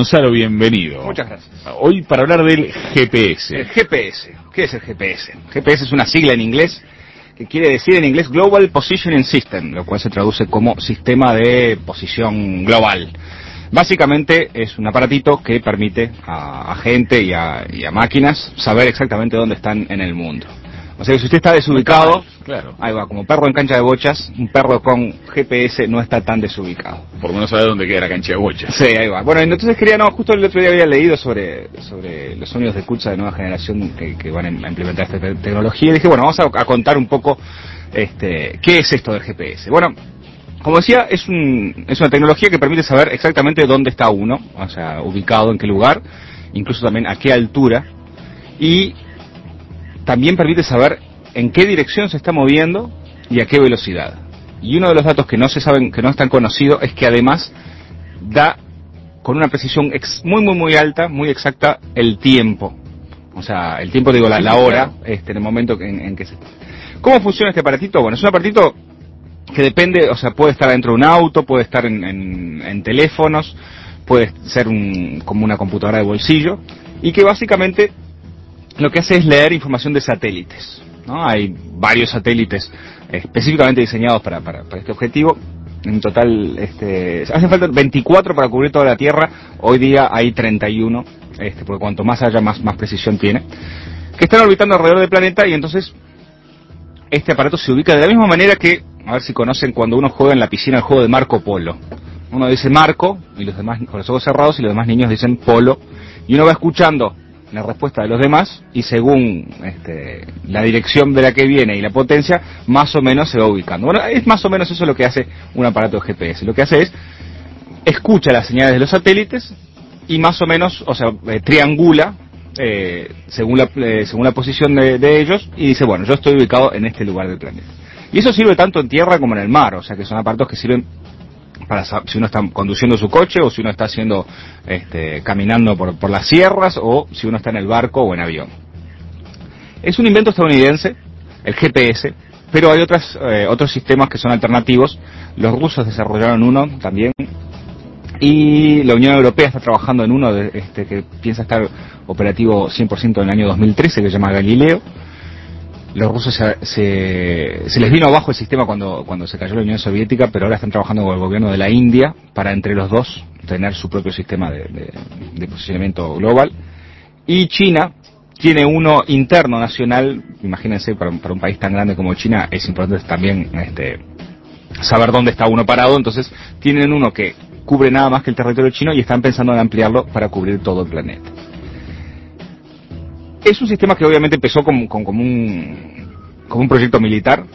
Gonzalo, bienvenido. Muchas gracias. Hoy para hablar del GPS. El GPS. ¿Qué es el GPS? GPS es una sigla en inglés que quiere decir en inglés Global Positioning System, lo cual se traduce como sistema de posición global. Básicamente es un aparatito que permite a gente y a máquinas saber exactamente dónde están en el mundo. O sea que si usted está desubicado, claro, ahí va, como perro en cancha de bochas, un perro con GPS no está tan desubicado. Por lo menos sabe dónde queda la cancha de bochas. Sí, ahí va. Bueno, entonces justo el otro día había leído sobre los sonidos de escucha de nueva generación que van a implementar esta tecnología, y dije, bueno, vamos a contar un poco qué es esto del GPS. Bueno, como decía, es una tecnología que permite saber exactamente dónde está uno, o sea, ubicado en qué lugar, incluso también a qué altura, y también permite saber en qué dirección se está moviendo y a qué velocidad. Y uno de los datos que no se saben, que no están conocidos, es que además da con una precisión muy alta, muy exacta, el tiempo. O sea, el tiempo, digo, la hora, en el momento en que se... ¿Cómo funciona este aparatito? Bueno, es un aparatito que depende, o sea, puede estar dentro de un auto, puede estar en teléfonos, puede ser como una computadora de bolsillo, y que básicamente lo que hace es leer información de satélites, ¿no? Hay varios satélites específicamente diseñados para este objetivo. En total, hacen falta 24 para cubrir toda la Tierra. Hoy día hay 31, porque cuanto más haya, más precisión tiene, que están orbitando alrededor del planeta. Y entonces este aparato se ubica de la misma manera que, a ver si conocen, cuando uno juega en la piscina el juego de Marco Polo. Uno dice Marco, y los demás con los ojos cerrados, y los demás niños dicen Polo, y uno va escuchando la respuesta de los demás, y según la dirección de la que viene y la potencia, más o menos se va ubicando. Bueno, es más o menos eso lo que hace un aparato de GPS. Lo que hace es, escucha las señales de los satélites, y más o menos, o sea, triangula, según la posición de ellos, y dice, bueno, yo estoy ubicado en este lugar del planeta. Y eso sirve tanto en tierra como en el mar, o sea que son aparatos que sirven para si uno está conduciendo su coche, o si uno está caminando por las sierras, o si uno está en el barco o en avión. Es un invento estadounidense, el GPS, pero hay otros sistemas que son alternativos. Los rusos desarrollaron uno también, y la Unión Europea está trabajando en uno que piensa estar operativo 100% en el año 2013, que se llama Galileo. Los rusos se les vino abajo el sistema cuando se cayó la Unión Soviética, pero ahora están trabajando con el gobierno de la India para entre los dos tener su propio sistema de posicionamiento global. Y China tiene uno interno nacional. Imagínense, para un país tan grande como China es importante también saber dónde está uno parado. Entonces tienen uno que cubre nada más que el territorio chino, y están pensando en ampliarlo para cubrir todo el planeta. Es un sistema que obviamente empezó como un proyecto militar.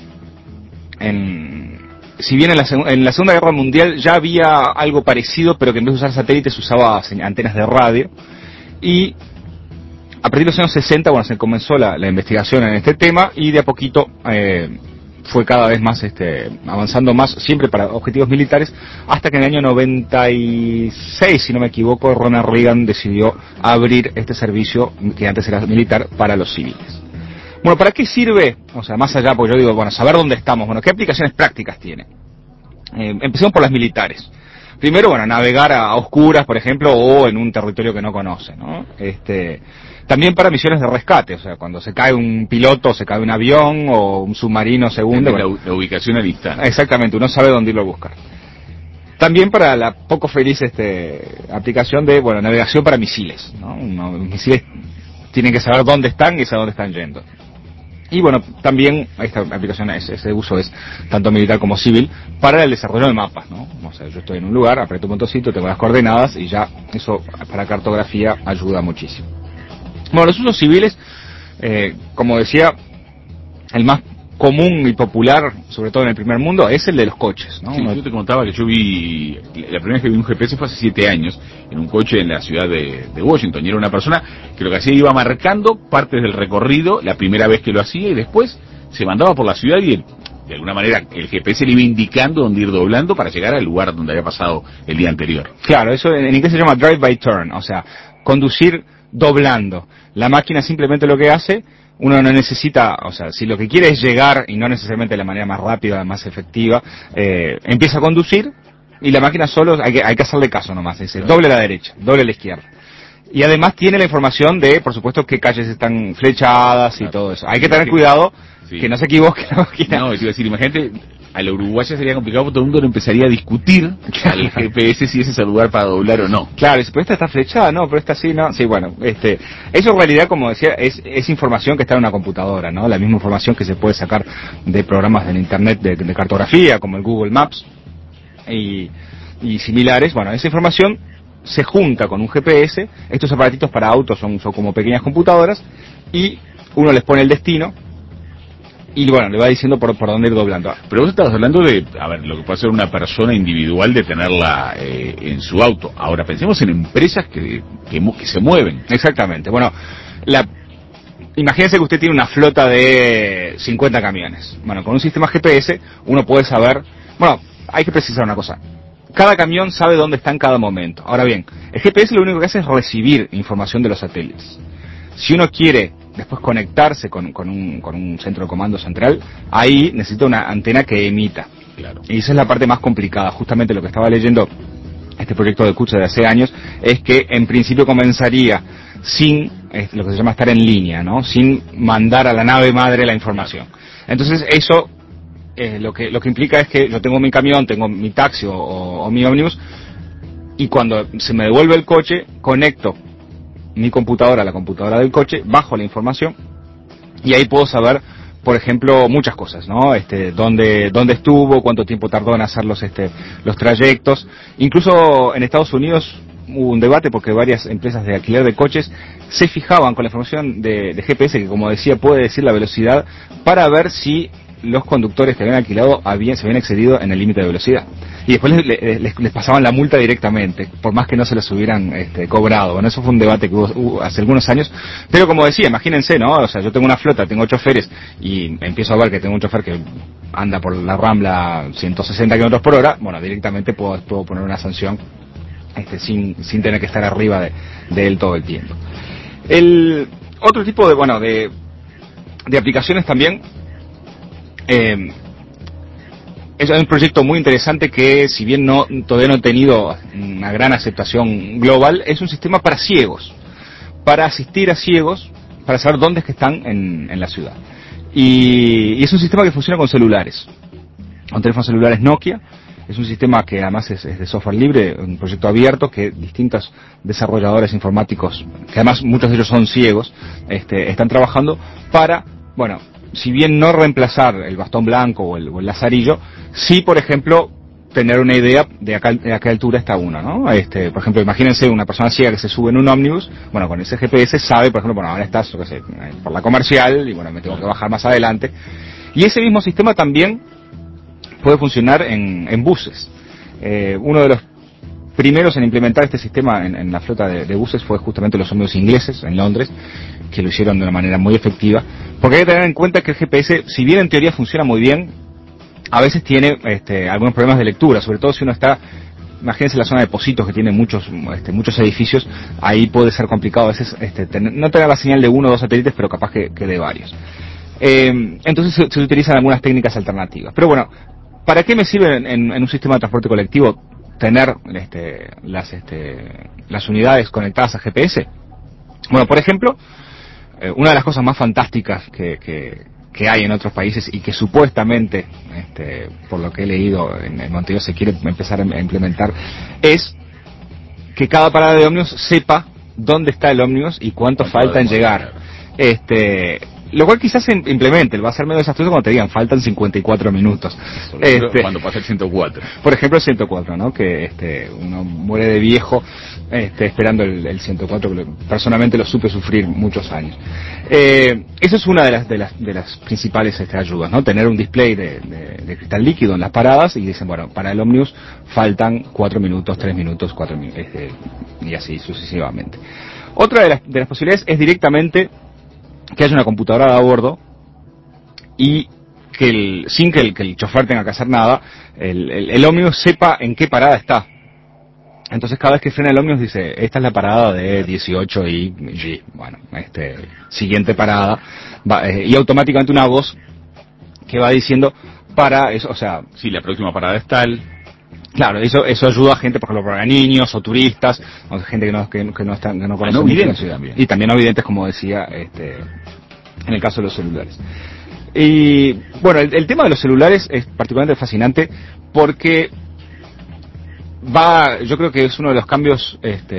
Si bien en la Segunda Guerra Mundial ya había algo parecido, pero que en vez de usar satélites usaba antenas de radio. Y a partir de los años 60, bueno, se comenzó la investigación en este tema, y de a poquito fue cada vez más avanzando más, siempre para objetivos militares, hasta que en el año 96, si no me equivoco, Ronald Reagan decidió abrir este servicio, que antes era militar, para los civiles. Bueno, ¿para qué sirve? O sea, más allá, porque yo digo, bueno, saber dónde estamos. Bueno, ¿qué aplicaciones prácticas tiene? Empecemos por las militares. Primero, bueno, navegar a oscuras, por ejemplo, o en un territorio que no conoce, ¿no? También para misiones de rescate, o sea, cuando se cae un piloto, se cae un avión o un submarino se hunde. Bueno, la ubicación al instante. Exactamente, uno sabe dónde irlo a buscar. También para la poco feliz aplicación de, bueno, navegación para misiles, ¿no? Los misiles tienen que saber dónde están y saber dónde están yendo. Y bueno, también esta aplicación, ese uso es tanto militar como civil, para el desarrollo de mapas, ¿no? O sea, yo estoy en un lugar, aprieto un botoncito, tengo las coordenadas, y ya eso para cartografía ayuda muchísimo. Bueno, los usos civiles, como decía, el más común y popular, sobre todo en el primer mundo, es el de los coches, ¿no? Sí, yo te contaba que yo vi, la primera vez que vi un GPS fue hace 7 años, en un coche en la ciudad de Washington, y era una persona que lo que hacía iba marcando partes del recorrido, la primera vez que lo hacía, y después se mandaba por la ciudad, y de alguna manera el GPS le iba indicando dónde ir doblando para llegar al lugar donde había pasado el día anterior. Claro, eso en inglés se llama drive by turn, o sea, conducir doblando. La máquina simplemente lo que hace, uno no necesita, o sea, si lo que quiere es llegar, y no necesariamente de la manera más rápida, más efectiva, empieza a conducir, y la máquina solo hay que hacerle caso nomás, dice doble a la derecha, doble a la izquierda. Y además tiene la información de, por supuesto, qué calles están flechadas y todo eso. Hay que tener cuidado que no se equivoque la máquina. No, te iba a decir, imagínate, a la uruguaya sería complicado porque todo el mundo empezaría a discutir al GPS si ese es el lugar para doblar o no. Claro, pero esta está flechada, no, pero esta sí, no. Sí, bueno, eso en realidad, como decía, es información que está en una computadora, ¿no? La misma información que se puede sacar de programas en internet de cartografía, como el Google Maps y similares. Bueno, esa información se junta con un GPS. Estos aparatitos para autos son como pequeñas computadoras, y uno les pone el destino y bueno, le va diciendo por dónde ir doblando. Pero vos estabas hablando de, a ver, lo que puede hacer una persona individual de tenerla en su auto. Ahora pensemos en empresas que se mueven. Exactamente. Bueno, imagínense que usted tiene una flota de 50 camiones. Bueno, con un sistema GPS uno puede saber, bueno, hay que precisar una cosa. Cada camión sabe dónde está en cada momento. Ahora bien, el GPS lo único que hace es recibir información de los satélites. Si uno quiere después conectarse con un centro de comando central, ahí necesita una antena que emita. Claro. Y esa es la parte más complicada. Justamente lo que estaba leyendo este proyecto de Kucha de hace años es que en principio comenzaría sin lo que se llama estar en línea, ¿no? Sin mandar a la nave madre la información. Entonces eso lo que implica es que yo tengo mi camión, tengo mi taxi o mi ómnibus, y cuando se me devuelve el coche, conecto mi computadora a la computadora del coche, bajo la información y ahí puedo saber, por ejemplo, muchas cosas, ¿no? Dónde estuvo, cuánto tiempo tardó en hacer los trayectos. Incluso en Estados Unidos hubo un debate porque varias empresas de alquiler de coches se fijaban con la información de GPS, que como decía puede decir la velocidad, para ver si los conductores que habían alquilado se habían excedido en el límite de velocidad. Y después les pasaban la multa directamente, por más que no se los hubieran cobrado. Bueno, eso fue un debate que hubo hace algunos años. Pero como decía, imagínense, ¿no? O sea, yo tengo una flota, tengo choferes, y empiezo a ver que tengo un chofer que anda por la Rambla 160 kilómetros por hora, bueno, directamente puedo poner una sanción sin tener que estar arriba de él todo el tiempo. El otro tipo de aplicaciones también, es un proyecto muy interesante que, si bien todavía no ha tenido una gran aceptación global, es un sistema para ciegos, para asistir a ciegos, para saber dónde es que están en la ciudad. Y es un sistema que funciona con celulares, con teléfonos celulares Nokia. Es un sistema que además es de software libre, un proyecto abierto que distintos desarrolladores informáticos, que además muchos de ellos son ciegos, están trabajando para, bueno, si bien no reemplazar el bastón blanco o el lazarillo, sí, por ejemplo, tener una idea de a qué altura está uno, ¿no? Por ejemplo, imagínense una persona ciega que se sube en un ómnibus, bueno, con ese GPS sabe, por ejemplo, bueno, ahora estás, yo qué sé, por la Comercial, y bueno, me tengo que bajar más adelante. Y ese mismo sistema también puede funcionar en buses. Uno de los primeros en implementar este sistema en la flota de buses fue justamente los ómnibus ingleses en Londres, que lo hicieron de una manera muy efectiva, porque hay que tener en cuenta que el GPS, si bien en teoría funciona muy bien, a veces tiene algunos problemas de lectura, sobre todo si uno está, imagínense la zona de Pocitos, que tiene muchos edificios, ahí puede ser complicado a veces no tener la señal de uno o dos satélites, pero capaz que de varios. Entonces se utilizan algunas técnicas alternativas. Pero bueno, ¿para qué me sirve en un sistema de transporte colectivo tener las unidades conectadas a GPS? Bueno, por ejemplo, una de las cosas más fantásticas que hay en otros países y que supuestamente, por lo que he leído, en Montevideo se quiere empezar a implementar, es que cada parada de ómnibus sepa dónde está el ómnibus y cuánto falta en llegar. Lo cual quizás se implemente, va a ser medio desastroso cuando te digan faltan 54 minutos. Cuando pasa el 104. Por ejemplo el 104, ¿no? Que uno muere de viejo esperando el 104, que personalmente lo supe sufrir muchos años. Eso es una de las principales ayudas, ¿no? Tener un display de cristal líquido en las paradas y dicen, bueno, para el ómnibus faltan 4 minutos, 3 minutos, 4 minutos, y así sucesivamente. Otra de las posibilidades es directamente que haya una computadora a bordo y que sin que el chofer tenga que hacer nada, el ómnibus sepa en qué parada está. Entonces cada vez que frena el ómnibus dice, esta es la parada de 18 y G. Bueno, siguiente parada, y automáticamente una voz que va diciendo para eso, o sea, sí, la próxima parada es tal. Claro, eso ayuda a gente, por ejemplo, para niños o turistas, o gente que no están, que no conocen mucho la ciudad. También. Y también no videntes, como decía, en el caso de los celulares. Y bueno, el tema de los celulares es particularmente fascinante porque yo creo que es uno de los cambios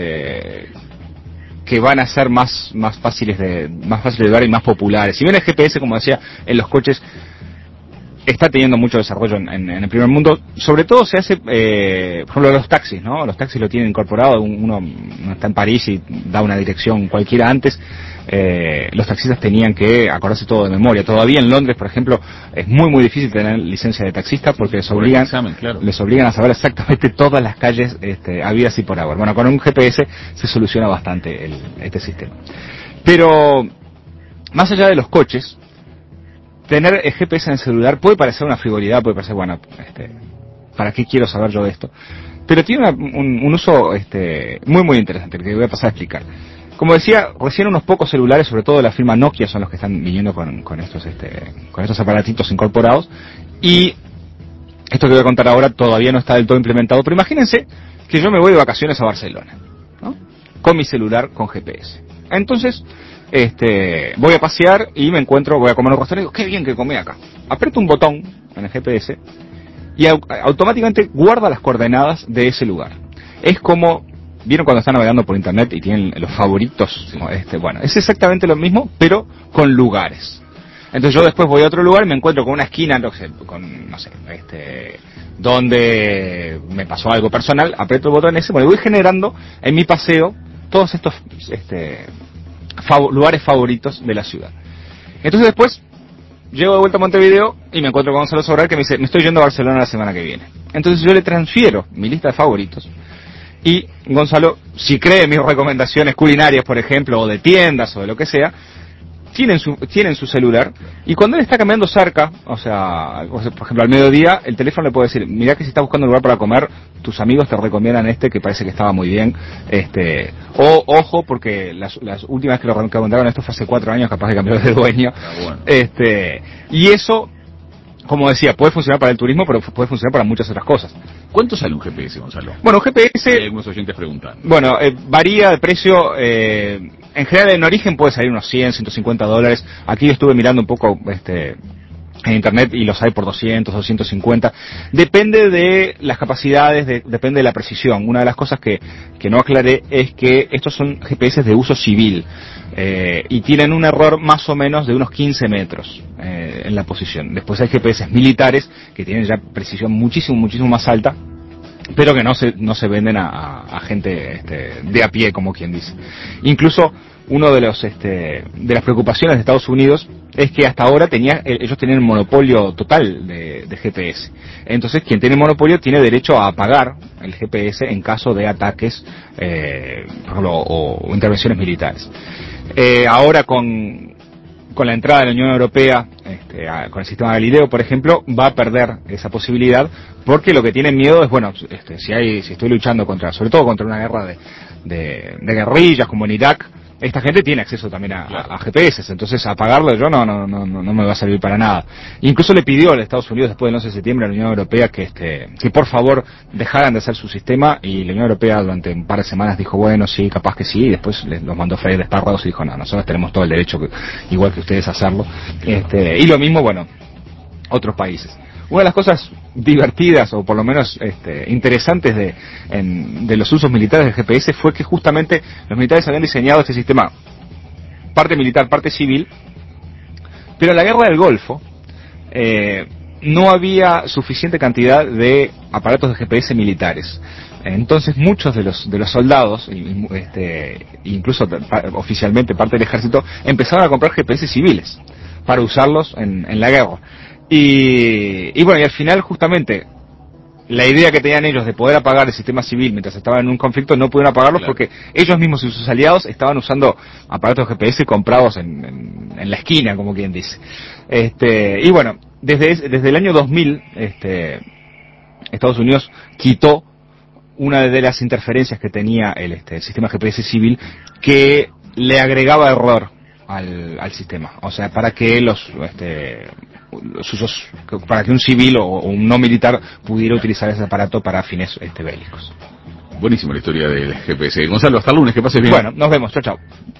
que van a ser más fáciles de ver y más populares. Si bien el GPS, como decía, en los coches está teniendo mucho desarrollo en el primer mundo, sobre todo se hace, por ejemplo, los taxis, ¿no? Los taxis lo tienen incorporado, uno está en París y da una dirección cualquiera antes. Los taxistas tenían que acordarse todo de memoria. Todavía en Londres, por ejemplo, es muy difícil tener licencia de taxista porque les obligan a saber exactamente todas las calles habidas y por haber. Bueno, con un GPS se soluciona bastante este sistema. Pero más allá de los coches, tener el GPS en el celular puede parecer una frivolidad, puede parecer, bueno, ¿para qué quiero saber yo de esto? Pero tiene un uso muy interesante, que voy a pasar a explicar. Como decía, recién unos pocos celulares, sobre todo de la firma Nokia, son los que están viniendo con estos aparatitos incorporados. Y esto que voy a contar ahora todavía no está del todo implementado, pero imagínense que yo me voy de vacaciones a Barcelona, ¿no? Con mi celular con GPS. Entonces, voy a pasear y me encuentro, voy a comer en un restaurante y digo, qué bien que comí acá. Aprieto un botón en el GPS y automáticamente guarda las coordenadas de ese lugar. Es como, ¿vieron cuando están navegando por internet y tienen los favoritos? Sí. Bueno, es exactamente lo mismo, pero con lugares. Entonces yo después voy a otro lugar y me encuentro con una esquina, donde me pasó algo personal, aprieto el botón ese, bueno, voy generando en mi paseo todos estos lugares favoritos de la ciudad. Entonces después llego de vuelta a Montevideo y me encuentro con Gonzalo Sobral que me dice, me estoy yendo a Barcelona la semana que viene. Entonces yo le transfiero mi lista de favoritos y Gonzalo, si cree mis recomendaciones culinarias, por ejemplo, o de tiendas o de lo que sea, tienen su celular, y cuando él está caminando cerca, o sea, por ejemplo al mediodía, el teléfono le puede decir, mirá que si estás buscando un lugar para comer, tus amigos te recomiendan que parece que estaba muy bien, o ojo, porque las últimas que lo recomendaron esto fue hace 4 años, capaz de cambiar de dueño. Bueno. Y eso, como decía, puede funcionar para el turismo, pero puede funcionar para muchas otras cosas. ¿Cuánto sale un GPS, Gonzalo? Bueno, un GPS... Hay algunos oyentes preguntan. Bueno, varía de precio, en general en origen puede salir unos $100, $150. Aquí yo estuve mirando un poco en internet y los hay por 200, 250. Depende de las capacidades, depende de la precisión. Una de las cosas que no aclaré es que estos son GPS de uso civil. Y tienen un error más o menos de unos 15 metros en la posición. Después hay GPS militares que tienen ya precisión muchísimo más alta, pero que no se venden a gente de a pie, como quien dice. Incluso uno de las preocupaciones de Estados Unidos es que hasta ahora ellos tenían un monopolio total de GPS. Entonces, quien tiene monopolio tiene derecho a pagar el GPS en caso de ataques, por ejemplo, o intervenciones militares. Ahora con la entrada de la Unión Europea, con el sistema Galileo, por ejemplo, va a perder esa posibilidad, porque lo que tienen miedo es, bueno, si estoy luchando sobre todo contra una guerra de guerrillas como en Irak, esta gente tiene acceso también a GPS, entonces apagarlo yo no me va a servir para nada. Incluso le pidió a Estados Unidos después del 11 de septiembre a la Unión Europea que por favor dejaran de hacer su sistema, y la Unión Europea durante un par de semanas dijo, bueno, sí, capaz que sí, y después los mandó a freír de espárragos y dijo, no, nosotros tenemos todo el derecho, igual que ustedes, a hacerlo. Y lo mismo, bueno, otros países. Una de las cosas divertidas, o por lo menos interesantes de los usos militares del GPS, fue que justamente los militares habían diseñado este sistema, parte militar, parte civil, pero en la guerra del Golfo no había suficiente cantidad de aparatos de GPS militares. Entonces muchos de los soldados, incluso oficialmente parte del ejército, empezaron a comprar GPS civiles para usarlos en la guerra. Y bueno, y al final justamente la idea que tenían ellos de poder apagar el sistema civil mientras estaban en un conflicto, no pudieron apagarlos, claro, porque ellos mismos y sus aliados estaban usando aparatos GPS comprados en la esquina, como quien dice. Y bueno, desde el año 2000 Estados Unidos quitó una de las interferencias que tenía el sistema GPS civil, que le agregaba error al sistema, o sea, para que los usos, para que un civil o un no militar pudiera utilizar ese aparato para fines bélicos. Buenísima la historia del GPS. Gonzalo, hasta el lunes, que pases bien. Bueno, nos vemos, chao, chao.